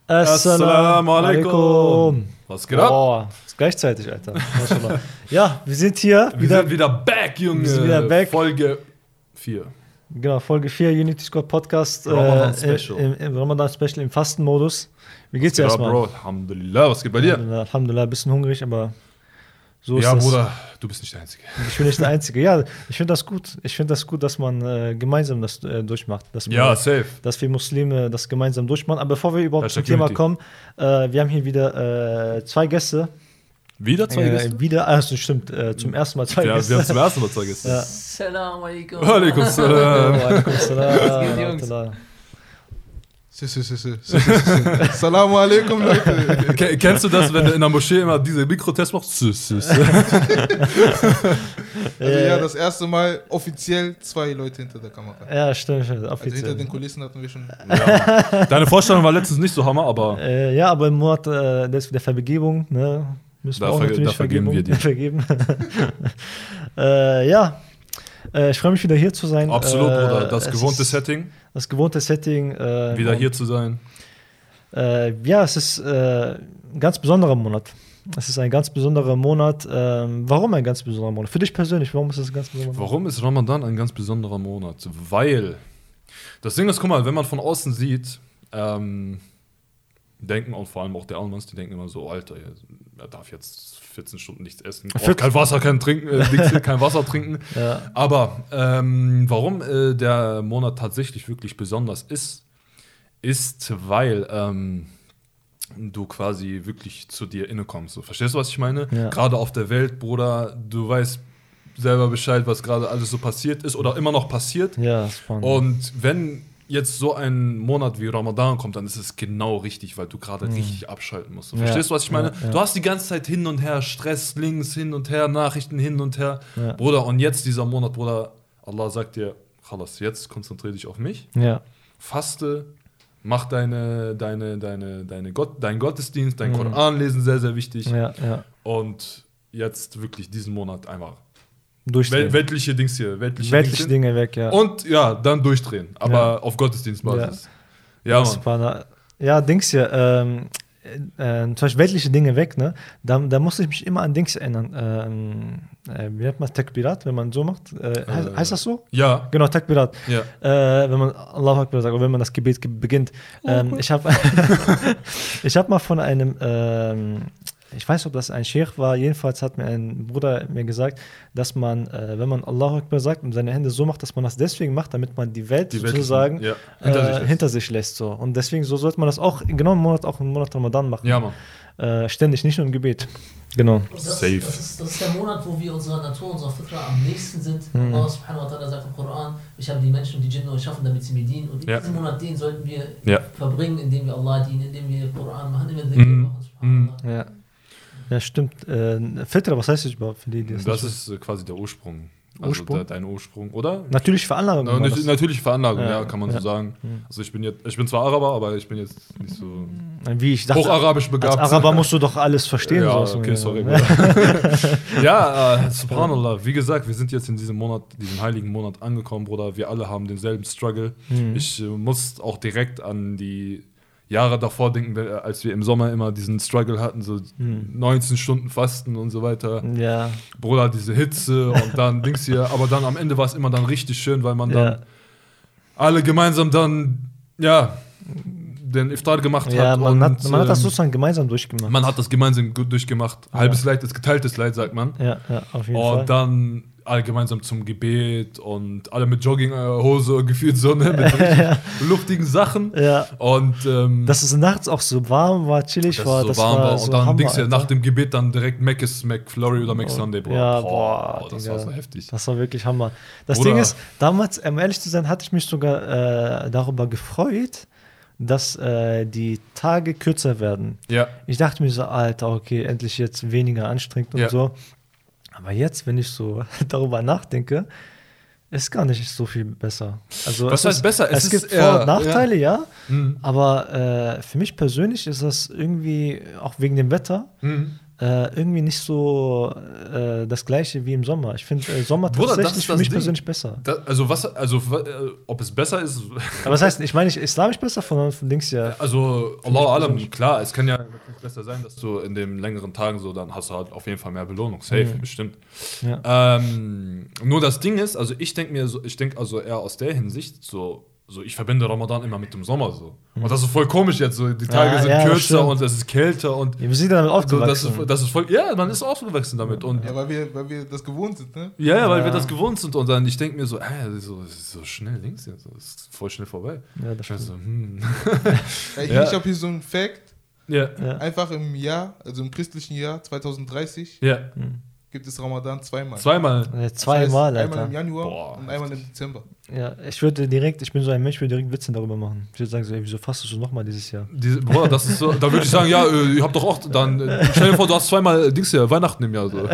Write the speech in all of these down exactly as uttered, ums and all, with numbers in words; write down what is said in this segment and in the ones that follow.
Assalamu alaikum. Was geht ab? Boah, ist gleichzeitig, Alter. Ja, wir sind hier. Wir wieder, sind wieder back, Junge. Wir sind wieder back. Folge vier. Genau, Folge vier, Unity Squad Podcast. Ramadan äh, Special. Im, im Ramadan Special, im Fastenmodus. Wie geht's dir ja, erstmal? Bro, Alhamdulillah, was geht bei dir? Alhamdulillah, Alhamdulillah, ein bisschen hungrig, aber so ist ja, das. Bruder, du bist nicht der Einzige. Ich bin nicht der Einzige. Ja, ich finde das gut. Ich finde das gut, dass man äh, gemeinsam das äh, durchmacht. Dass man, Ja, safe. Dass wir Muslime das gemeinsam durchmachen. Aber bevor wir überhaupt Das zum ist Thema Unity. kommen, äh, wir haben hier wieder äh, zwei Gäste. Wieder zwei Äh, Gäste? wieder, also stimmt, äh, zum ersten Mal zwei Ja, Gäste. wir haben zum ersten Mal zwei Gäste. Ja. Assalamu alaikum. Alaikum salam. Alaikum salam. Was geht, Jungs? Rahmatullah. Si, si, si, si, si, si, si. Salamu alaikum, Leute. Ke- Kennst du das, wenn du in der Moschee immer diese Mikrotests machst? Sü, sü, sü. Also Äh, ja, das erste Mal offiziell zwei Leute hinter der Kamera. Ja, stimmt, stimmt, Also hinter offiziell. den Kulissen hatten wir schon. Ja. Deine Vorstellung war letztens nicht so Hammer, aber Äh, ja, aber im Monat äh, des, der Vergebung, ne, müssen Da wir auch ver- natürlich da vergeben wir dir. vergeben. äh, ja, äh, ich freue mich wieder hier zu sein. absolut, äh, Bruder. Das es gewohnte ist Setting, Das gewohnte Setting. Äh, wieder und, hier zu sein. Äh, ja, es ist äh, ein ganz besonderer Monat. Es ist ein ganz besonderer Monat. Ähm, warum ein ganz besonderer Monat? Für dich persönlich, warum ist es ein ganz besonderer Monat? Warum ist Ramadan ein ganz besonderer Monat? Weil, das Ding ist, guck mal, wenn man von außen sieht, ähm, denken und vor allem auch der Almans, die denken immer so, Alter, er darf jetzt vierzehn Stunden nichts essen, braucht vierzehn kein Wasser, kein, trinken, äh, nichts, kein Wasser trinken. Ja. Aber ähm, warum äh, der Monat tatsächlich wirklich besonders ist, ist, weil ähm, du quasi wirklich zu dir inne kommst. So, verstehst du, was ich meine? Ja. Gerade auf der Welt, Bruder, du weißt selber Bescheid, was gerade alles so passiert ist oder immer noch passiert. Ja, das war Und wenn jetzt so ein Monat wie Ramadan kommt, dann ist es genau richtig, weil du gerade richtig abschalten musst. So, Ja. verstehst du, was ich meine? Ja, ja. Du hast die ganze Zeit hin und her, Stress links, hin und her, Nachrichten hin und her. Ja. Bruder, und jetzt dieser Monat, Bruder, Allah sagt dir, Khalas, jetzt konzentriere dich auf mich, Ja, faste, mach deine, deine, deine, deine Gott, deinen Gottesdienst, dein Mhm. Koran lesen, sehr, sehr wichtig. ja, ja. Und jetzt wirklich diesen Monat einfach Durchdrehen. wel weltliche Dings hier, weltliche, Weltliche Dings Dinge weg, ja. hin. Und ja, dann durchdrehen, aber Ja. auf Gottesdienstbasis. Ja, Das Mann. war eine, ja, Dings hier, ähm, äh, zum Beispiel weltliche Dinge weg, ne? Da, da muss ich mich immer an Dings erinnern. Ähm, äh, wie nennt man Takbirat, wenn man so macht? Äh, heißt, Äh, heißt das so? Ja, Genau, Takbirat. ja. Äh, wenn man Allahu Akbar sagt oder wenn man das Gebet ge beginnt. Ähm, ich habe ich hab mal von einem, ähm, ich weiß nicht, ob das ein Sheikh war, jedenfalls hat mir ein Bruder mir gesagt, dass man, äh, wenn man Allahu Akbar sagt und seine Hände so macht, dass man das deswegen macht, damit man die Welt Die sozusagen weltlichen, ja, hinter sich äh, lässt. hinter sich lässt. So. Und deswegen so sollte man das auch genau im Monat, auch im Monat Ramadan machen. Ja, Mann. Äh, ständig, nicht nur im Gebet. Genau. Das, Safe. Das ist, das ist der Monat, wo wir unserer Natur, unserer Fitra am nächsten sind. Mhm. Allah subhanahu wa ta'ala sagt im Koran, ich habe die Menschen und die Djinne erschaffen, damit sie mir dienen. Und in Ja. diesem Monat den sollten wir Ja. verbringen, indem wir Allah dienen, indem wir Koran machen, indem wir Mhm. Dhikr machen. Subhanallah. Ja. Ja, stimmt. Äh, Fitra, was heißt das überhaupt für die, die das Das nicht ist äh, quasi der Ursprung. Also Ursprung? der, dein Ursprung, oder? Natürlich Veranlagung. Na, war nat das. natürliche Veranlagung, Ja, ja, kann man ja. so sagen. Mhm. Also ich bin jetzt, ich bin zwar Araber, aber ich bin jetzt nicht so Wie ich dachte, hocharabisch als begabt. Araber musst du doch alles verstehen. Ja, so. okay, sorry. Bruder. ja, äh, subhanallah. Wie gesagt, wir sind jetzt in diesem Monat, diesem heiligen Monat angekommen, Bruder. Wir alle haben denselben Struggle. Mhm. Ich äh, muss auch direkt an die Jahre davor denken, äh, als wir im Sommer immer diesen Struggle hatten, so Mhm. neunzehn Stunden Fasten und so weiter. Ja, Bruder, diese Hitze und dann Dings hier. Aber dann am Ende war es immer dann richtig schön, weil man dann ja. alle gemeinsam dann, ja, den Iftar gemacht ja hat. man, und, hat, man hat das ähm, sozusagen gemeinsam durchgemacht. Man hat das gemeinsam gut durchgemacht. Halbes Leid ist geteiltes Leid, sagt man. ja, ja, auf jeden Und Fall. dann alle gemeinsam zum Gebet und alle mit Jogginghose gefühlt so, ne, mit richtig luftigen Sachen. Ja, Und ähm, dass es nachts auch so warm war, chillig das war, so das warm war war. so Und dann Hammer, Dings ja, Alter. nach dem Gebet dann direkt Mac is McFlurry oder McSunday, Bro. Ja, boah, das Digga. war so heftig. Das war wirklich Hammer. Das Bruder. Ding ist, damals, um ehrlich zu sein, hatte ich mich sogar äh, darüber gefreut, dass äh, die Tage kürzer werden. Ja, Ich dachte mir so, Alter, okay, endlich jetzt weniger anstrengend und Ja. so. Aber jetzt, wenn ich so darüber nachdenke, ist gar nicht so viel besser. Also Was es heißt ist, besser? Es, Es gibt ist Vor- eher- und Nachteile, ja. Mhm. Aber äh, für mich persönlich ist das irgendwie, auch wegen dem Wetter, Mhm. äh, irgendwie nicht so äh, das Gleiche wie im Sommer. Ich finde äh, Sommer Bruder, das tatsächlich ist für das mich Ding. persönlich besser. Da, also was, also äh, ob es besser ist, Aber was heißt, ich meine nicht islamisch besser von, von Dings ja. also Für mich Allah alam, persönlich. klar, es kann ja wirklich besser sein, dass du in den längeren Tagen so, dann hast du halt auf jeden Fall mehr Belohnung, safe, Mhm. bestimmt. Ja. Ähm, nur das Ding ist, also ich denke mir so, ich denke also eher aus der Hinsicht, so, so ich verbinde Ramadan immer mit dem Sommer so. Und das ist voll komisch jetzt, so die Tage Ja, sind ja, das kürzer stimmt. und es ist kälter und Wir sind damit so, das, aufgewachsen. ist, das ist voll, ja, man ist aufgewachsen damit und Ja, weil wir, weil wir das gewohnt sind, ne? ja, ja, weil Ja. wir das gewohnt sind und dann, ich denke mir so, äh, so, so schnell links jetzt, so, ist voll schnell vorbei. Ja, das Ich weiß stimmt. so, hm. Ja, ich Ja. ich habe hier so einen Fact. Ja, Ja. Einfach im Jahr, also im christlichen Jahr zwanzig dreißig, ja, gibt es Ramadan zweimal. zweimal. Äh, Das Zweimal, heißt, Einmal im Alter. Januar Boah, und einmal im Dezember. Ja, ich würde direkt, ich bin so ein Mensch, ich würde direkt Witze darüber machen. Ich würde sagen, so, ey, wieso fastest du nochmal dieses Jahr? Diese, Bruder, das ist so, da würde ich sagen, ja, äh, ihr habt doch auch, dann, äh, stell dir vor, du hast zweimal äh, Dings hier, Weihnachten im Jahr. So.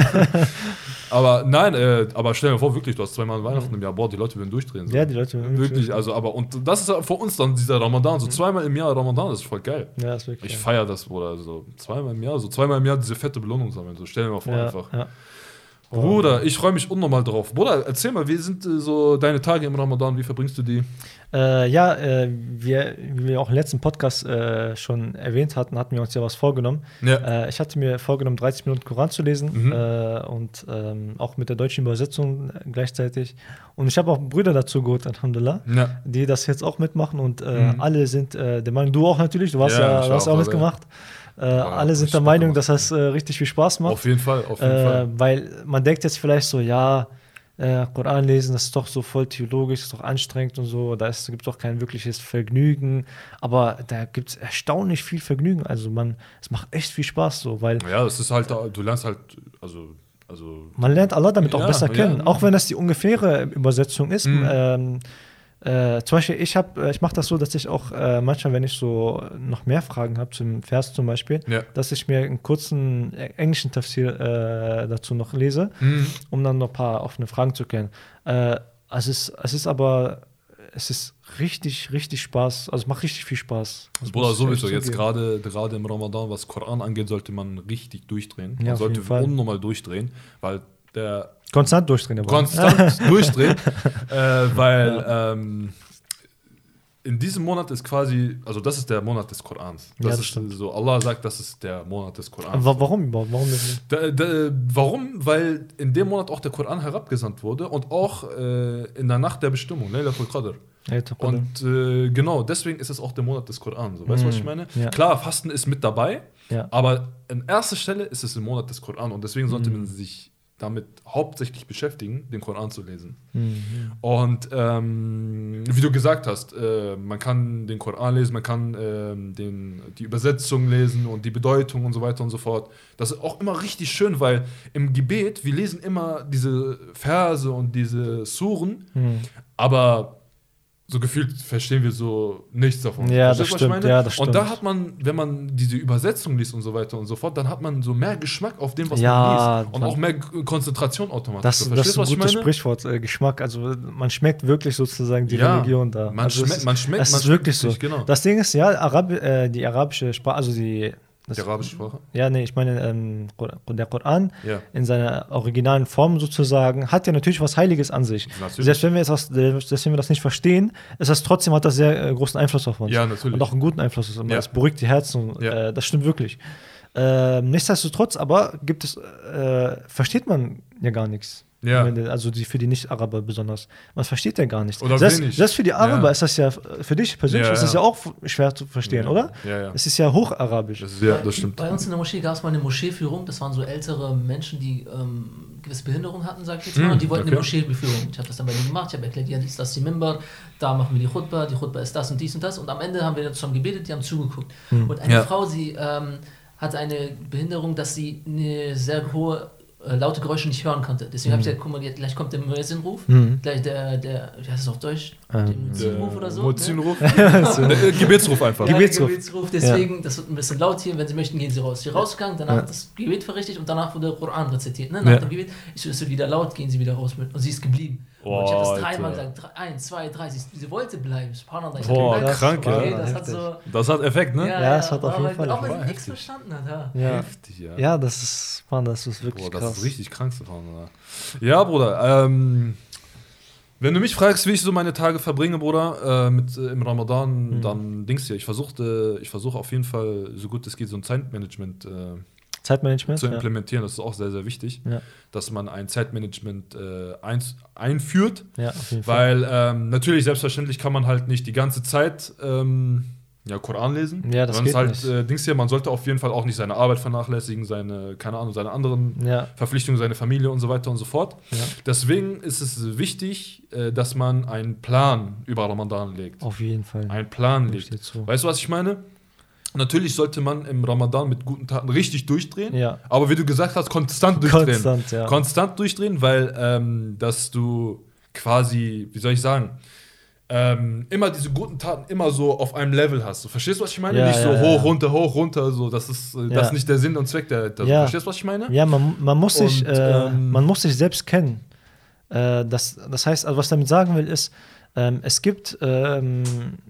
Aber nein, äh, aber stell dir vor, wirklich, du hast zweimal Weihnachten im Jahr, boah, die Leute würden durchdrehen. So. Ja, die Leute. Wirklich, also, aber, und das ist ja für uns dann dieser Ramadan, so zweimal im Jahr Ramadan, das ist voll geil. Ja, ist wirklich. Ich feiere das, Bruder, so zweimal im Jahr, so zweimal im Jahr diese fette Belohnung sammeln, so stell dir mal vor, ja, einfach. ja. Bruder, ich freue mich unnormal drauf. Bruder, erzähl mal, wie sind äh, so deine Tage im Ramadan, wie verbringst du die? Äh, ja, äh, wir, wie wir auch im letzten Podcast äh, schon erwähnt hatten, hatten wir uns ja was vorgenommen. Ja. Äh, ich hatte mir vorgenommen, dreißig Minuten Koran zu lesen Mhm. äh, und ähm, auch mit der deutschen Übersetzung äh, gleichzeitig. Und ich habe auch Brüder dazu geholt, Alhamdulillah, Ja. die das jetzt auch mitmachen und äh, Mhm. alle sind äh, der Meinung, du auch natürlich, du, warst Ja, ja, ich du hast auch, auch aber- mitgemacht. Äh, Ja, alle sind richtig der Meinung, mitgemacht. dass das äh, richtig viel Spaß macht. Auf jeden Fall, auf jeden Äh, Fall. weil man denkt jetzt vielleicht so, ja, äh, Koran lesen, das ist doch so voll theologisch, das ist doch anstrengend und so, da gibt es doch kein wirkliches Vergnügen, aber da gibt es erstaunlich viel Vergnügen, also man, es macht echt viel Spaß so, weil Ja, es ist halt, du lernst halt, also, also man lernt Allah damit auch Ja, besser ja. kennen, auch wenn das die ungefähre Übersetzung ist. Mhm. Ähm, äh, zum Beispiel, ich habe, ich mache das so, dass ich auch äh, manchmal, wenn ich so noch mehr Fragen habe zum Vers zum Beispiel, Ja. dass ich mir einen kurzen äh, englischen Tafsir äh, dazu noch lese, Mhm. um dann noch ein paar offene Fragen zu kennen. Äh, es ist, es ist aber, es ist richtig, richtig Spaß, also es macht richtig viel Spaß. Das Bruder, muss ich sowieso, echt jetzt zugeben. gerade gerade im Ramadan, was Koran angeht, sollte man richtig durchdrehen. Ja, Man auf sollte jeden Fall. unnormal durchdrehen, weil der Konstant durchdrehen, aber. konstant durchdrehen, äh, weil ähm, in diesem Monat ist quasi, also das ist der Monat des Korans. Das, Ja, das ist stimmt. so, Allah sagt, das ist der Monat des Korans. Aber warum überhaupt? Warum nicht? Da, da, warum? Weil in dem Monat auch der Koran herabgesandt wurde und auch äh, in der Nacht der Bestimmung, Laylatul Qadr. Und äh, genau, deswegen ist es auch der Monat des Koran. So. Weißt du, was ich meine? Ja. Klar, Fasten ist mit dabei, Ja. aber an erster Stelle ist es im Monat des Koran und deswegen sollte Mhm. man sich damit hauptsächlich beschäftigen, den Koran zu lesen. Mhm. Und ähm, wie du gesagt hast, äh, man kann den Koran lesen, man kann ähm, den, die Übersetzung lesen und die Bedeutung und so weiter und so fort. Das ist auch immer richtig schön, weil im Gebet, wir lesen immer diese Verse und diese Suren, Mhm. aber so gefühlt verstehen wir so nichts davon. Ja, Verstehst das du, was ich stimmt, meine? ja, das Und da stimmt. hat man, wenn man diese Übersetzung liest und so weiter und so fort, dann hat man so mehr Geschmack auf dem, was Ja, man liest. Und man- auch mehr G- Konzentration automatisch. Das, So, das verstehst ist du, ein was ich gutes meine? Sprichwort, äh, Geschmack. Also man schmeckt wirklich sozusagen die Ja, Religion da. man also es schmeckt- ist- man schmeckt- Es man ist wirklich schmeckt so. sich, genau. Das Ding ist, ja, Arab, äh, die arabische Sprache, also die. Das, Die arabische Sprache? Ja, nee, ich meine, ähm, Qur- der Koran Ja. in seiner originalen Form sozusagen hat ja natürlich was Heiliges an sich. Natürlich. Selbst wenn wir, jetzt das, selbst wenn wir das nicht verstehen, ist das trotzdem, hat das sehr äh, großen Einfluss auf uns. Ja, natürlich. Und auch einen guten Einfluss. Es Ja. beruhigt die Herzen. Ja. Äh, das stimmt wirklich. Äh, nichtsdestotrotz aber gibt es, äh, versteht man ja gar nichts. Ja. Wenn der- Also die, für die Nicht-Araber besonders. Man versteht ja gar nichts. Oder selbst, wenig. selbst für die Araber Ja. ist das ja, für dich persönlich Ja, ist das ja. ja auch f- schwer zu verstehen, Ja. oder? Ja, ja. Es ist ja hocharabisch. Das ist, ja, das stimmt. Bei uns in der Moschee gab es mal eine Moscheeführung. Das waren so ältere Menschen, die ähm, gewisse Behinderung hatten, sag ich jetzt mal. Hm, und die wollten okay. eine Moscheeführung. Ich habe das dann bei denen gemacht. Ich habe erklärt, ja, ist das die Mimbar, da machen wir die Khutbah, die Khutbah ist das und dies und das. Und am Ende haben wir dann zusammen gebetet, die haben zugeguckt. Und eine Ja. Frau, sie ähm, hatte eine Behinderung, dass sie eine sehr hohe äh, laute Geräusche nicht hören konnte. Deswegen habe ich gesagt, guck mal, gleich kommt der Muezzin-Ruf, Mhm. gleich der, der, wie heißt das auf Deutsch? Ähm, der Muezzin-Ruf oder so. Ne? Muezzinruf? Äh, Gebetsruf einfach. Ja, Gebetsruf. der Gebetsruf. Deswegen, das wird ein bisschen laut hier. Wenn Sie möchten, gehen Sie raus. Sie rausgegangen, danach Ja. das Gebet verrichtet und danach wurde der Koran rezitiert. Ne? Nach Ja. dem Gebet, ich so, es wird wieder laut, gehen Sie wieder raus mit. Und sie ist geblieben. Oh, und ich habe das Alter. dreimal gesagt, drei, eins, zwei, drei, sie, sie wollte bleiben, Subhanallah. Ich hab Boah, gemerkt, krank, okay, ja. das hat Heftig. so... Das hat Effekt, ne? Ja, es hat auf aber jeden Fall Auch wenn Effekt. sie nichts verstanden hat, ja. Ja. Heftig, ja. Ja, das ist, Mann, das ist wirklich Boah, das krass. ist richtig krank, Subhanallah. Ja, Bruder, ähm, wenn du mich fragst, wie ich so meine Tage verbringe, Bruder, äh, mit, äh, im Ramadan, Mhm. dann Dings hier, ich versuchte, ich versuche auf jeden Fall, so gut es geht, so ein Zeitmanagement äh, Zeitmanagement? zu Ja. implementieren. Das ist auch sehr, sehr wichtig, Ja. dass man ein Zeitmanagement äh, eins, einführt, Ja, auf jeden Fall. weil ähm, natürlich, selbstverständlich kann man halt nicht die ganze Zeit ähm, ja, Koran lesen. Ja, das Man geht ist halt, nicht. Äh, Dings hier, man sollte auf jeden Fall auch nicht seine Arbeit vernachlässigen, seine, keine Ahnung, seine anderen Ja, Verpflichtungen, seine Familie und so weiter und so fort. ja, Deswegen ist es wichtig, äh, dass man einen Plan über Ramadan legt. auf jeden Fall. Einen Plan Stimme ich legt. dir zu. Weißt du, was ich meine? Natürlich sollte man im Ramadan mit guten Taten richtig durchdrehen, Ja, aber wie du gesagt hast, konstant durchdrehen. konstant, ja. Konstant durchdrehen, weil ähm, dass du quasi, wie soll ich sagen, ähm, immer diese guten Taten immer so auf einem Level hast. Du verstehst, was ich meine? Ja, nicht so ja, hoch, ja. runter, hoch, runter, so. Das ist, äh, das Ja. ist nicht der Sinn und Zweck der. der Ja. Verstehst du, was ich meine? Ja, man, man, muss sich, Und, äh, ähm, man muss sich selbst kennen. Äh, das, das heißt, also was ich damit sagen will, ist, ähm, es gibt, ähm,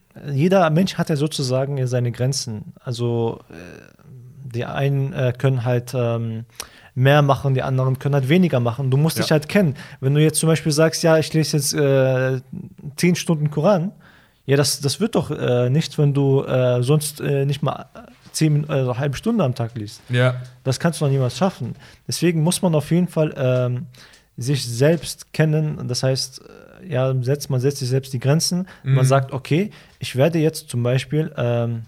jeder Mensch hat ja sozusagen seine Grenzen. Also äh, die einen äh, können halt ähm, mehr machen, die anderen können halt weniger machen. Du musst Ja. dich halt kennen. Wenn du jetzt zum Beispiel sagst, ja, ich lese jetzt äh, zehn Stunden Koran, ja, das, das wird doch äh, nichts, wenn du äh, sonst äh, nicht mal zehn Minuten, also eine halbe Stunde am Tag liest. Ja. Das kannst du noch niemals schaffen. Deswegen muss man auf jeden Fall ähm, sich selbst kennen. Das heißt, äh, ja, setzt, man setzt sich selbst die Grenzen. Mhm. Man sagt, okay, ich werde jetzt zum Beispiel, ähm,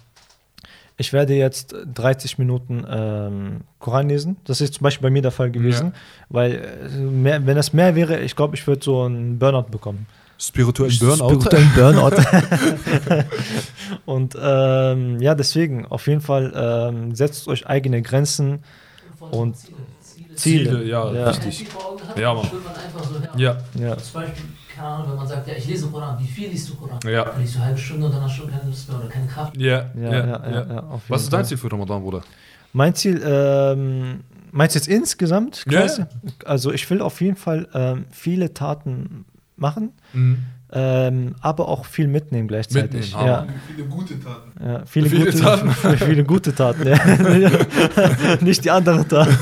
ich werde jetzt dreißig Minuten ähm, Koran lesen. Das ist zum Beispiel bei mir der Fall gewesen. Ja. Weil, äh, mehr, wenn das mehr wäre, ich glaube, ich würde so einen Burnout bekommen. Spirituellen Spirituellen Burnout. Und ähm, ja, deswegen, auf jeden Fall ähm, setzt euch eigene Grenzen. Und Ziele. Ziele. Ziele. Ziele, ja, Wenn Ja. man richtig. die vor Augen hat, Ja, Mann. schwimmt man einfach so her. Ja, Ja. Zum Beispiel, keine Ahnung, wenn man sagt, ja, ich lese Koran, wie viel liest du Koran? Ja. Dann liest du eine halbe Stunde und dann hast du schon keine Lust mehr oder keine Kraft. ja, Ja, ja, ja, ja, auf jeden Was ist dein Fall. Ziel für Ramadan, Bruder? Mein Ziel, ähm, meinst du jetzt insgesamt? Ja, quasi? Also ich will auf jeden Fall ähm, viele Taten machen, Mhm. ähm, aber auch viel mitnehmen gleichzeitig. Mitnehmen, ja, Hammer. Viele gute Taten. ja, viele, Viele gute Taten. viele gute Taten, ja. Nicht die anderen Taten.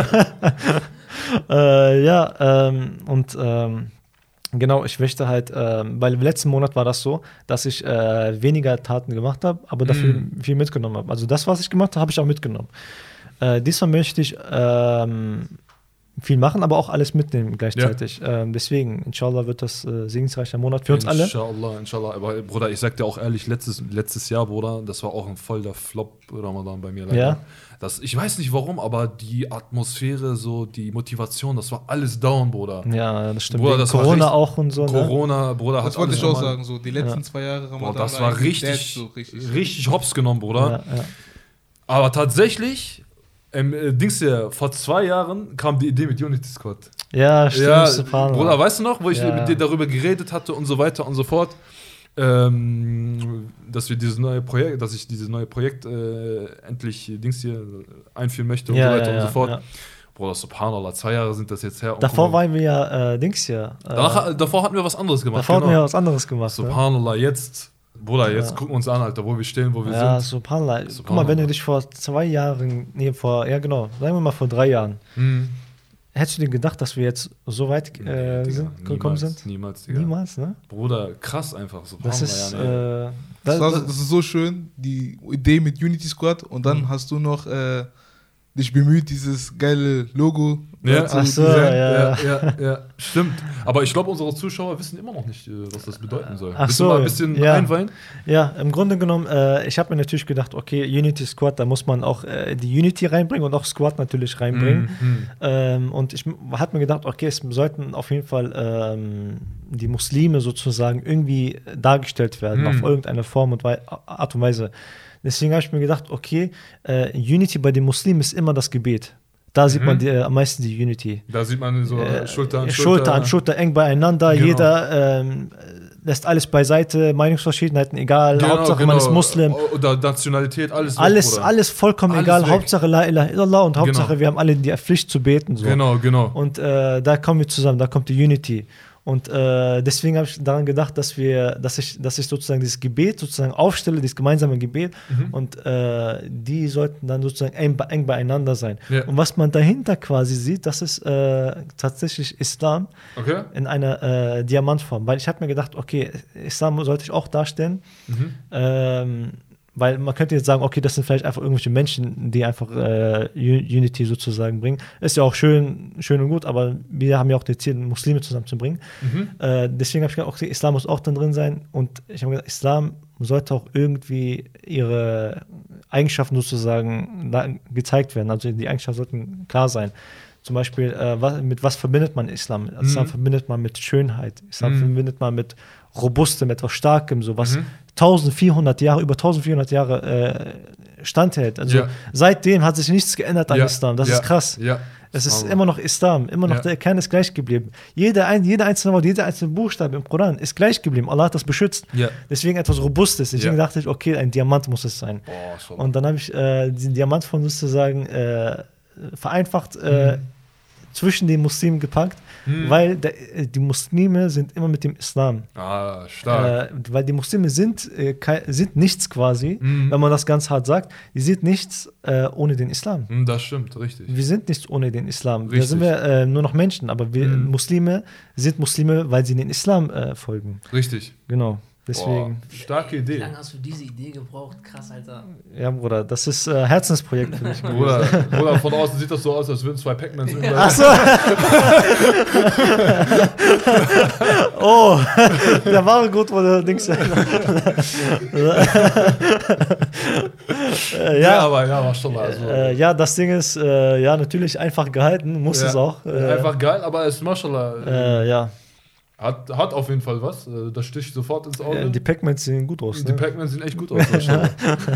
äh, ja, ähm, und ähm, genau, ich möchte halt, ähm, weil im letzten Monat war das so, dass ich äh, weniger Taten gemacht habe, aber dafür Mm. viel mitgenommen habe. Also das, was ich gemacht habe, habe ich auch mitgenommen. Äh, diesmal möchte ich ähm, viel machen, aber auch alles mitnehmen gleichzeitig. Ähm, deswegen, inshallah, wird das äh, segensreicher Monat für uns alle. Inshallah, inshallah. Aber Bruder, ich sag dir auch ehrlich, letztes, letztes Jahr, Bruder, das war auch ein voll der Flop-Ramadan bei mir. Leider. Ja. Das, ich weiß nicht warum, aber die Atmosphäre, so die Motivation, das war alles down, Bruder. Ja, das stimmt. Bruder, Wegen das war Corona richtig- auch und so. Ne? Corona, Bruder, Das hat wollte alles ich auch nochmal- sagen, so die letzten Ja. zwei Jahre Boah, Ramadan. das war eigentlich richtig, dead, so richtig. richtig hops genommen, Bruder. Ja, ja. Aber tatsächlich, ähm, äh, Dings hier, vor zwei Jahren kam die Idee mit Unity Squad. Ja, stimmt. Ja, Subhanallah. Bruder, weißt du noch, wo ich Ja. mit dir darüber geredet hatte und so weiter und so fort, ähm, dass wir dieses neue Projekt, dass ich dieses neue Projekt äh, endlich Dings hier einführen möchte und Ja, so weiter ja, und ja, so fort. ja. Bruder, subhanallah, zwei Jahre sind das jetzt her. und Davor guck mal, waren wir ja äh, Dings hier. Äh, Danach, davor hatten wir was anderes gemacht. davor hatten wir ja genau. was anderes gemacht. Ne? Subhanallah, jetzt, Bruder, jetzt Ja. gucken wir uns an, Alter, wo wir stehen, wo wir Ja, sind. Subhanallah. Guck mal, Subhanallah. wenn du dich vor zwei Jahren, nee, vor, ja genau, sagen wir mal vor drei Jahren, Hm. hättest du dir gedacht, dass wir jetzt so weit äh, Nee, Digga, sind, gekommen niemals, sind? Niemals, Digga. Niemals, ne? Bruder, krass einfach. Subhanallah, Das ist, ja, nee. äh, Das, das, war, das ist so schön, die Idee mit Unity Squad und dann Mhm. hast du noch äh, dich bemüht, dieses geile Logo Ja. da zu Ach so, designen. ja. ja, ja, ja, stimmt. Aber ich glaube, unsere Zuschauer wissen immer noch nicht, äh, was das bedeuten soll. Ach Willst so, du mal ein bisschen ja. einweihen? Ja, im Grunde genommen, äh, ich habe mir natürlich gedacht, okay, Unity Squad, da muss man auch äh, die Unity reinbringen und auch Squad natürlich reinbringen. Mhm. Ähm, und ich habe mir gedacht, okay, es sollten auf jeden Fall ähm, die Muslime sozusagen irgendwie dargestellt werden, Mhm. auf irgendeine Form und Wei- Art und Weise. Deswegen habe ich mir gedacht, okay, äh, Unity bei den Muslimen ist immer das Gebet. Da sieht Mhm. man die, äh, am meisten die Unity. Da sieht man so Äh, Schulter an Schulter. Schulter an Schulter, eng beieinander. Genau. Jeder ähm, lässt alles beiseite, Meinungsverschiedenheiten egal. Genau, Hauptsache genau. man ist Muslim. Oder Nationalität, alles weg, Alles, Bruder. alles vollkommen Alles egal. weg. Hauptsache La ilaha illallah und Hauptsache Genau. wir haben alle die Pflicht zu beten. So. Genau, genau. Und äh, da kommen wir zusammen, da kommt die Unity. Und äh, deswegen habe ich daran gedacht, dass wir, dass ich, dass ich sozusagen dieses Gebet sozusagen aufstelle, dieses gemeinsame Gebet, Mhm. und äh, die sollten dann sozusagen eng, eng beieinander sein. Ja. Und was man dahinter quasi sieht, das ist äh, tatsächlich Islam Okay. in einer äh, Diamantform. Weil ich habe mir gedacht, okay, Islam sollte ich auch darstellen. Mhm. Ähm, weil man könnte jetzt sagen, okay, das sind vielleicht einfach irgendwelche Menschen, die einfach äh, Unity sozusagen bringen. Ist ja auch schön, schön und gut, aber wir haben ja auch das Ziel, Muslime zusammenzubringen. Mhm. Äh, deswegen habe ich gedacht, okay, Islam muss auch dann drin sein. Und ich habe gedacht, Islam sollte auch irgendwie ihre Eigenschaften sozusagen da gezeigt werden. Also die Eigenschaften sollten klar sein. Zum Beispiel, äh, was, mit was verbindet man Islam? Islam Mhm. verbindet man mit Schönheit. Islam Mhm. verbindet man mit Robustem, etwas Starkem, so was Mhm. eintausendvierhundert Jahre, über eintausendvierhundert Jahre äh, standhält. Also Ja. seitdem hat sich nichts geändert an Ja. Islam. Das Ja. ist krass. Ja. Es ist Aber- immer noch Islam, immer noch Ja. der Kern ist gleich geblieben. Jede, ein, jede einzelne Wort, jeder einzelne Buchstabe im Koran ist gleich geblieben. Allah hat das beschützt. Ja. Deswegen etwas Robustes. Deswegen Ja. dachte ich, okay, ein Diamant muss es sein. Boah, schon. Und dann habe ich äh, diesen Diamantform sozusagen äh, vereinfacht äh, zwischen den Muslimen gepackt, Mhm. weil der, äh, die Muslime sind immer mit dem Islam. Ah, stark. Äh, weil die Muslime sind, äh, kei- sind nichts quasi, Mhm. wenn man das ganz hart sagt. Die sind nichts äh, ohne den Islam. Hm, das stimmt, richtig. Wir sind nichts ohne den Islam. Da Richtig. sind wir äh, nur noch Menschen, aber wir Mhm. Muslime sind Muslime, weil sie den Islam äh, folgen. Richtig. Genau. Deswegen. Boah, starke Wie Idee. lange hast du diese Idee gebraucht? Krass, Alter. Ja, Bruder, das ist äh, Herzensprojekt für mich. Bruder, Bruder, von außen sieht das so aus, als würden zwei Pac-Mans irgendwann. Ach so. Oh, der wahre Grund wurde Dings. äh, Ja, ja, aber ja, war schon mal so. äh, ja, das Ding ist, äh, ja, natürlich einfach gehalten, muss Ja. es auch. Äh, Einfach geil, aber es, Mashallah, Äh, ja, hat, hat auf jeden Fall was. Äh, Das sticht sofort ins Auge. äh, die Pac-Mans sehen gut aus. Die Ne? Pac-Mans sehen echt gut aus, Mashallah.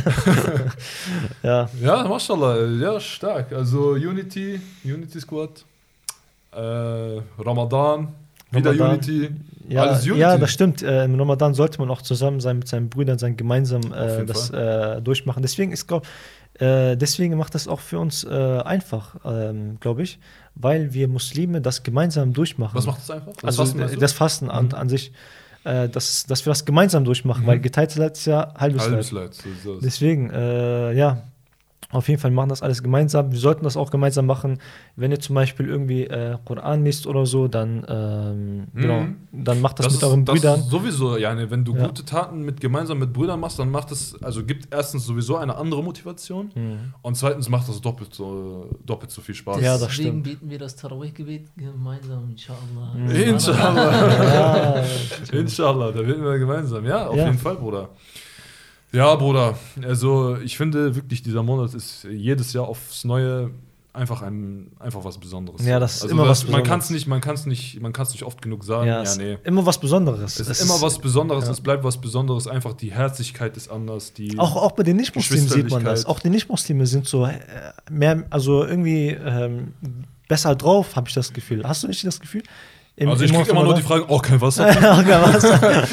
Ja, Ja, Mashallah, ja, stark. Also Unity, Unity Squad, äh, Ramadan, wieder Ramadan. Unity, ja, alles Unity. ja, das stimmt. Äh, Im Ramadan sollte man auch zusammen sein mit seinen Brüdern, sein gemeinsam äh, jeden das äh, durchmachen. Deswegen ist, glaub, äh, deswegen macht das auch für uns äh, einfach, ähm, glaube ich, weil wir Muslime das gemeinsam durchmachen. Was macht das einfach? Das Also Fasten, meinst du? das Fasten an, Mhm. an sich, äh, das, dass wir das gemeinsam durchmachen, Mhm. weil geteiltes Leid ist ja halbes Leid. Halbes Leid. So, so. Deswegen, äh, ja, auf jeden Fall machen das alles gemeinsam. Wir sollten das auch gemeinsam machen. Wenn ihr zum Beispiel irgendwie äh, Koran liest oder so, dann, ähm, Mhm. genau, dann macht das, Das mit ist, euren das Brüdern. ist sowieso, ja, ne, wenn du Ja. gute Taten mit gemeinsam mit Brüdern machst, dann macht das, also gibt erstens sowieso eine andere Motivation Mhm. und zweitens macht das doppelt so, doppelt so viel Spaß. Ja, das Deswegen stimmt. beten wir das Tarawih-Gebet gemeinsam, inshallah. Mhm. Inshallah. Ja, Inshallah, da werden wir gemeinsam. Ja, auf Ja. jeden Fall, Bruder. Ja, Bruder, also ich finde wirklich, dieser Monat ist jedes Jahr aufs Neue einfach ein einfach was Besonderes. Ja, das ist also immer was Man kann Besonderes. es nicht, man kann es nicht, man kann es nicht oft genug sagen. ja, Ja, es nee. ist immer was Besonderes. Es Es ist immer was Besonderes, ja. es bleibt was Besonderes, einfach die Herzlichkeit ist anders, die Auch, auch bei den Nicht-Muslimen sieht man das. Geschwisterlichkeit. Auch die Nicht-Muslime sind so äh, mehr, also irgendwie ähm, besser drauf, habe ich das Gefühl. Hast du nicht das Gefühl? Im- Also ich im kriege immer nur die Ramadan? Frage, oh, kein Wasser. Okay, was?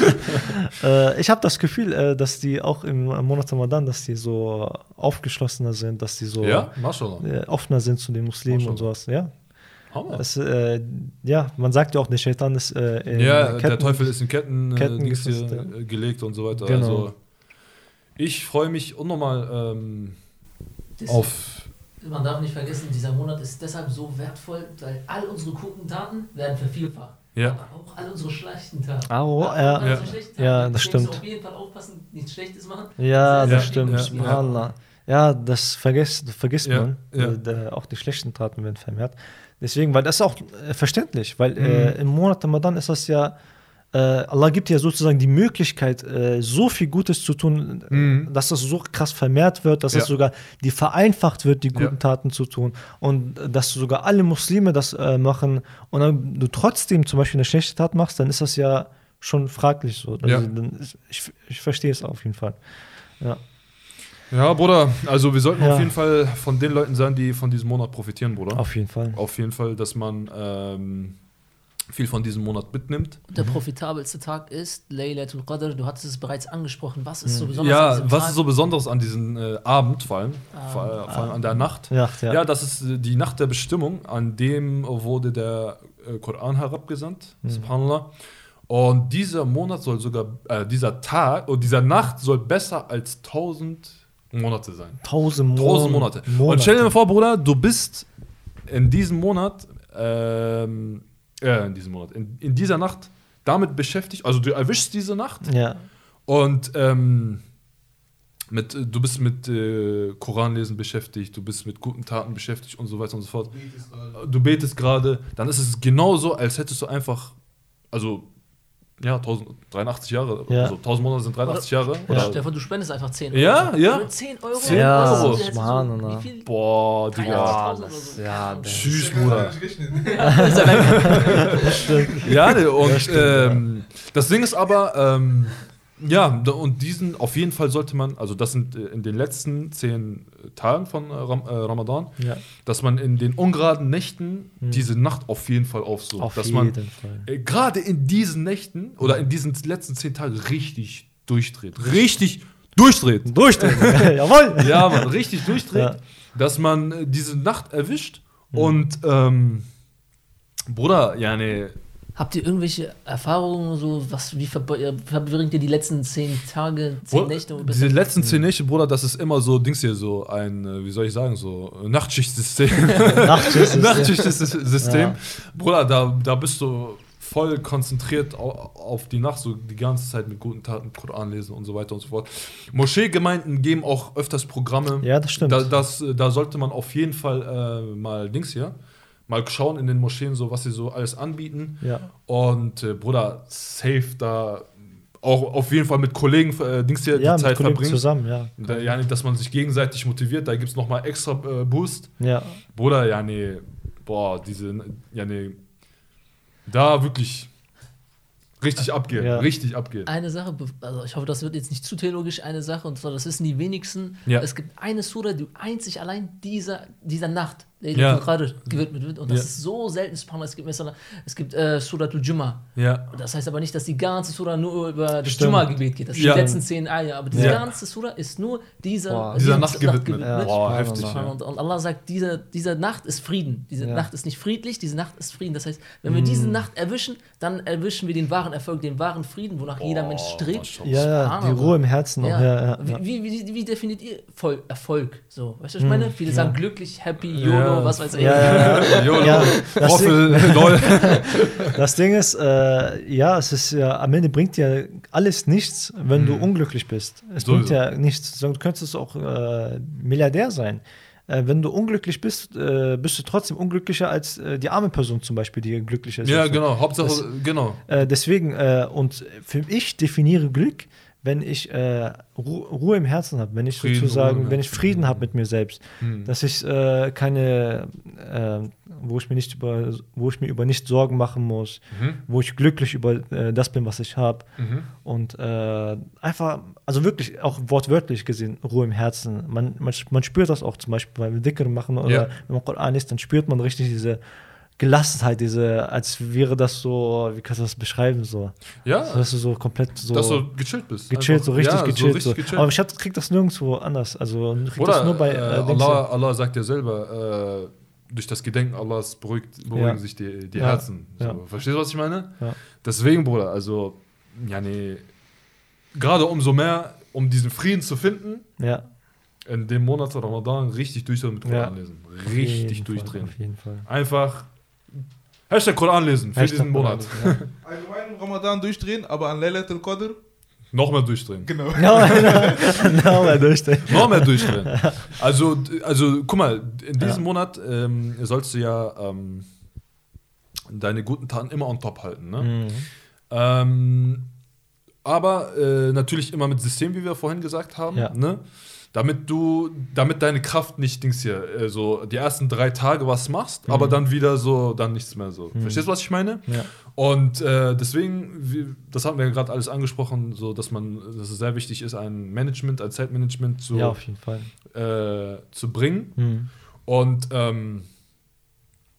äh, ich habe das Gefühl, äh, dass die auch im Monat Ramadan, dass die so aufgeschlossener sind, dass die so Ja, Mashallah. äh, offener sind zu den Muslimen und Mashallah. sowas. Ja, Hammer. das, äh, ja, man sagt ja auch, der Shaitan ist äh, in Ja, der Ketten- Teufel ist in Ketten, Ketten äh, Dings hier, gefesselt, ja. äh, gelegt und so weiter. Genau. Also ich freue mich unnormal ähm, Das- auf. Man darf nicht vergessen, dieser Monat ist deshalb so wertvoll, weil all unsere guten Taten werden vervielfacht. Ja. Aber auch all unsere schlechten Taten. Ah, oh, Aber ja. all unsere Ja. schlechten Taten. Ja, das Deswegen stimmt. Auf jeden Fall aufpassen, nichts Schlechtes machen. Ja, Das das ist stimmt. ja. Subhanallah. Ja, das vergisst, vergisst Ja, man. ja. Äh, der, auch die schlechten Taten werden vermehrt. Deswegen, weil das ist auch äh, verständlich, weil Mhm. äh, im Monat Ramadan ist das ja, äh, Allah gibt ja sozusagen die Möglichkeit, äh, so viel Gutes zu tun, äh, Mhm. dass das so krass vermehrt wird, dass Ja. das sogar die vereinfacht wird, die guten Ja. Taten zu tun. Und äh, dass sogar alle Muslime das äh, machen und dann du trotzdem zum Beispiel eine schlechte Tat machst, dann ist das ja schon fraglich so. Also, Ja. dann ist, ich, ich verstehe es auf jeden Fall. Ja. Ja, Bruder, also wir sollten Ja. auf jeden Fall von den Leuten sein, die von diesem Monat profitieren, Bruder. Auf jeden Fall. Auf jeden Fall, dass man ähm, viel von diesem Monat mitnimmt. Der profitabelste Tag ist Laylatul Qadr. Du hattest es bereits angesprochen. Was ist so besonders an Ja, diesem was Tag? ist so Besonderes an diesem äh, Abend vor allem, Ah, vor, vor allem an der Nacht? Ja, ja. Ja, das ist äh, die Nacht der Bestimmung, an dem wurde der äh, Koran herabgesandt, mhm. subhanallah. Und dieser Monat soll sogar, äh, dieser Tag und dieser Nacht soll besser als tausend Monate sein. Tausend Monate. Tausend Monate. Monate. Und stell dir mal vor, Bruder, du bist in diesem Monat, ähm, äh, in diesem Monat, in, in dieser Nacht damit beschäftigt, also du erwischst diese Nacht ja. und ähm, mit, du bist mit äh, Koranlesen beschäftigt, du bist mit guten Taten beschäftigt und so weiter und so fort. Du betest gerade, dann ist es genauso, als hättest du einfach, also ja, dreiundachtzig Jahre, ja. also tausend Monate sind dreiundachtzig Jahre. Ja. Oder? Stefan, du spendest einfach zehn Euro. Ja, ja. zehn Euro? zehn ja, Euro. So, wie viel? Boah, Digga. So. Ja, Tschüss, Bruder. Ja, ja, und das, ähm, das Ding ist aber, ähm, ja, und diesen auf jeden Fall sollte man, also das sind in den letzten zehn Tagen von Ram, äh, Ramadan, ja. dass man in den ungeraden Nächten hm. diese Nacht auf jeden Fall aufsucht. Auf dass jeden man Fall. Äh, gerade in diesen Nächten oder in diesen letzten zehn Tagen richtig durchdreht. Richtig durchdreht. Durchdrehen, jawohl. Ja, man, richtig durchdreht, ja. dass man äh, diese Nacht erwischt hm. und ähm, Bruder, ja, ne. Habt ihr irgendwelche Erfahrungen, so was, wie verbringt ihr die letzten zehn Tage, zehn Bro, Nächte? Diese letzten zehn Nächte, Bruder, das ist immer so, Dings hier, so ein, wie soll ich sagen, so Nachtschichtsystem. Nachtschichtsystem. Nachtschichtsystem. Ja. Bruder, da, da bist du voll konzentriert auf die Nacht, so die ganze Zeit mit guten Taten, Koran lesen und so weiter und so fort. Moscheegemeinden geben auch öfters Programme. Ja, das stimmt. Da, das, da sollte man auf jeden Fall äh, mal Dings hier. Mal schauen in den Moscheen, so was sie so alles anbieten. Ja. Und äh, Bruder, safe da auch auf jeden Fall mit Kollegen äh, Dings hier ja, die Zeit mit Kollegen verbringen. Zusammen, ja. Da, ja, dass man sich gegenseitig motiviert, da gibt es nochmal extra äh, Boost. Ja. Bruder, ja, nee, boah, diese, ja, nee, da wirklich richtig abgehen, ja. richtig abgehen. Eine Sache, also ich hoffe, das wird jetzt nicht zu theologisch, eine Sache, und zwar, das wissen die wenigsten. Ja. Es gibt eine Sura, die einzig allein dieser, dieser Nacht, der ja. gerade gewidmet wird, und das ja. ist so selten, es gibt, es gibt äh, Suratul Jumma. Ja. Das heißt aber nicht, dass die ganze Sura nur über das Stimmt. Jumma-Gebet geht, das sind ja. die letzten zehn Ayah, aber diese ja. ganze Sura ist nur dieser, Boah. dieser, dieser Nacht gewidmet. gewidmet. Ja. Boah, heftig. Ja. Und, und Allah sagt, diese, diese Nacht ist Frieden. Diese ja. Nacht ist nicht friedlich, diese Nacht ist Frieden. Das heißt, wenn wir mm. diese Nacht erwischen, dann erwischen wir den wahren Erfolg, den wahren Frieden, wonach Boah, jeder Mensch strebt. Ja, ja, die Ruhe im Herzen. Ja. Auch, ja, ja, wie, ja. wie, wie, wie definiert ihr Voll, Erfolg? So, weißt du, was ich meine? Viele ja. sagen glücklich, happy, YOLO, ja. was weiß ich. Ja, ja, ja. YOLO, ja, das, Roffel, Ding, lol. Das Ding ist, äh, ja, es ist ja, am Ende bringt dir alles nichts, wenn mhm. du unglücklich bist. Es so bringt so. ja nichts. Du könntest auch äh, Milliardär sein. Äh, wenn du unglücklich bist, äh, bist du trotzdem unglücklicher als äh, die arme Person zum Beispiel, die glücklich ist. Ja, so. genau. Hauptsache, das, genau. Äh, deswegen, äh, und für ich definiere Glück, wenn ich äh, Ru Ruhe im Herzen habe, wenn ich Frieden, sozusagen, Ruhe, wenn ich Frieden habe mit mir selbst, hm. dass ich äh, keine, äh, wo ich mir nicht über, wo ich mir über nichts Sorgen machen muss, mhm. wo ich glücklich über äh, das bin, was ich habe Mhm. und äh, einfach, also wirklich auch wortwörtlich gesehen, Ruhe im Herzen. Man, man, man spürt das auch zum Beispiel, wenn wir Dhikr machen oder Ja. wenn man Koran ist, dann spürt man richtig diese Gelassenheit, diese, als wäre das so, wie kannst du das beschreiben, so. Ja. So, dass du so komplett so. Dass du gechillt bist. Gechillt, Einfach. so richtig ja, gechillt. So richtig So. gechillt. Aber ich hab, krieg das nirgendwo anders. Also krieg Oder das nur bei äh, äh, Dings Allah, hier. Allah sagt ja selber, äh, durch das Gedenken Allahs beruhigt, beruhigen Ja. sich die, die Ja. Herzen. So. Ja. Verstehst du, was ich meine? Ja. Deswegen, Bruder, also, ja, nee, gerade umso mehr, um diesen Frieden zu finden, Ja. in dem Monat Ramadan richtig durchdrehen mit Koran Ja. lesen. Auf Richtig jeden durchdrehen. Fall, auf jeden Fall. Einfach Hashtag Koran lesen für Hashtag diesen Monat. Koran, Allgemein im Ramadan durchdrehen, aber an Laylatul Qadr. Noch mehr durchdrehen. Genau. Ja. No, no, durchdrehen. Noch mehr durchdrehen. Also, also, guck mal, in diesem Ja. Monat ähm, sollst du ja ähm, deine guten Taten immer on top halten. Ne? Mhm. Ähm, aber äh, natürlich immer mit System, wie wir vorhin gesagt haben. Ja. Ne? Damit du, damit deine Kraft nicht Dings hier, äh, so die ersten drei Tage was machst, Mhm. aber dann wieder so, dann nichts mehr so. Mhm. Verstehst du, was ich meine? Ja. Und äh, deswegen, wie, das haben wir ja gerade alles angesprochen, so dass man, dass es sehr wichtig ist, ein Management, ein Zeitmanagement zu, Ja, auf jeden Fall. äh, zu bringen. Mhm. Und ähm,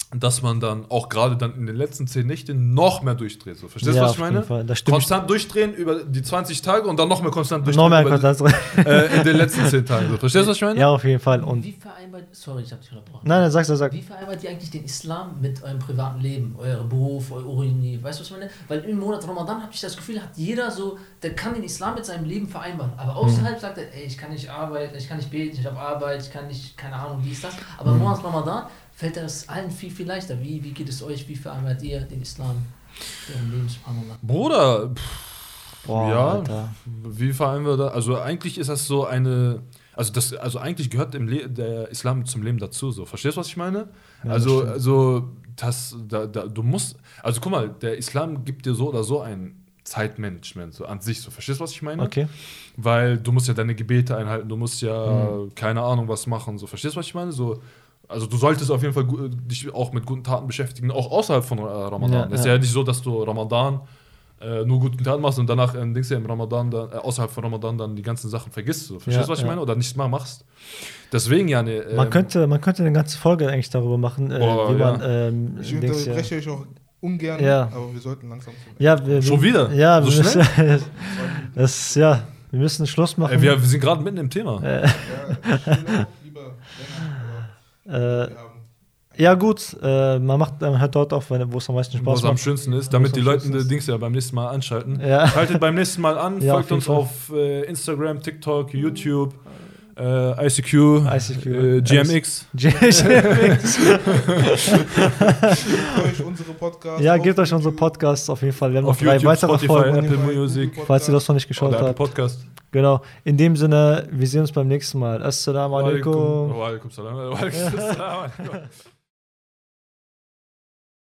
dass man dann auch gerade dann in den letzten zehn Nächten noch mehr durchdreht. So, verstehst du, Ja, was auf ich meine? jeden Fall. Das stimmt. Konstant durchdrehen über die zwanzig Tage und dann noch mehr konstant durchdrehen Noch mehr über Konstanz. Die, äh, in den letzten zehn Tagen. So, verstehst du, was ich meine? Ja, auf jeden Fall. Und Wie vereinbart, sorry, ich habe dich unterbrochen. nein, nein, sag's, sag. Wie vereinbart ihr eigentlich den Islam mit eurem privaten Leben, euer Beruf, euer Uni? Weißt du, was ich meine? Weil im Monat Ramadan habe ich das Gefühl, hat jeder so, der kann den Islam mit seinem Leben vereinbaren. Aber außerhalb mhm. sagt er, ey, ich kann nicht arbeiten, ich kann nicht beten, ich habe Arbeit, ich kann nicht, keine Ahnung, dies, das. Aber im Monat Ramadan fällt das allen viel, viel leichter. Wie, wie geht es euch? Wie vereinbart ihr den Islam im Leben? Subhanallah. Bruder, pff, Boah, ja, Alter. wie vereinbaren wir da? Also eigentlich ist das so eine, also das, also eigentlich gehört im Le- der Islam zum Leben dazu. So, verstehst du, was ich meine? Ja, also, das also das, da, da, du musst, also guck mal, der Islam gibt dir so oder so ein Zeitmanagement so an sich. So, verstehst du, was ich meine? Okay. Weil du musst ja deine Gebete einhalten, du musst ja Mhm. keine Ahnung was machen. So, verstehst du, was ich meine? So, also du solltest auf jeden Fall gu- dich auch mit guten Taten beschäftigen, auch außerhalb von äh, Ramadan. Ja, Es ist ja. ja nicht so, dass du Ramadan äh, nur guten Taten machst und danach äh, denkst du ja im Ramadan, dann, äh, außerhalb von Ramadan dann die ganzen Sachen vergisst. So. Verstehst du, Ja, was ich ja. meine? Oder nicht mal machst. Deswegen ja, ne, ähm, Man könnte, man könnte eine ganze Folge eigentlich darüber machen, äh, Boah, wie ja. man ähm, Ich Dings, ja. unterbreche euch auch ungern, Ja. aber wir sollten langsam zum Ja, wir, Schon wir, wieder? Ja, So wir müssen, das, ja, wir müssen Schluss machen. äh, wir, wir sind gerade mitten im Thema. Äh, Ja, ich will auch lieber länger, aber äh, wir haben ja gut, äh, man macht man hört dort auf, wenn- wo es am meisten Spaß Was am macht. schönsten ist, Wo damit es die am Leute schönsten die ist. Dings ja beim nächsten Mal anschalten. Ja. Schaltet beim nächsten Mal an, Ja, auf folgt jeden uns Fall. auf äh, Instagram, TikTok, YouTube, äh, I C Q, I C Q, äh, G M X. Gebt euch unsere Podcasts. Ja, auf gebt euch unsere YouTube, Podcasts auf jeden Fall. Wir haben noch Auf drei YouTube, weitere Spotify, Folgen, Apple Spotify, Music, Google falls ihr das noch nicht geschaut oder Apple habt. Podcast. Genau. In dem Sinne, wir sehen uns beim nächsten Mal. Assalamu alaikum. Wa alaikum salam. Wa alaikum salam.